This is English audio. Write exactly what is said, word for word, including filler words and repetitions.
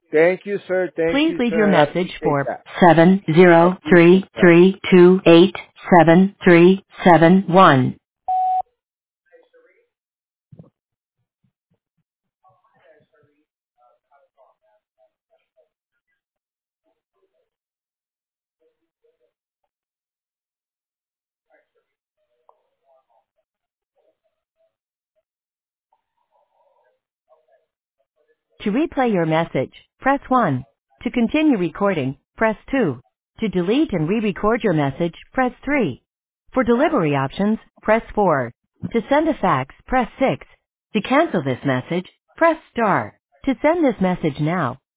Thank you, sir. Thank Please you, leave your sir. I message appreciate for that. seven I zero appreciate three that. three two eight seven three seven one. To replay your message, press one. To continue recording, press two. To delete and re-record your message, press three. For delivery options, press four. To send a fax, press six. To cancel this message, press star. To send this message now,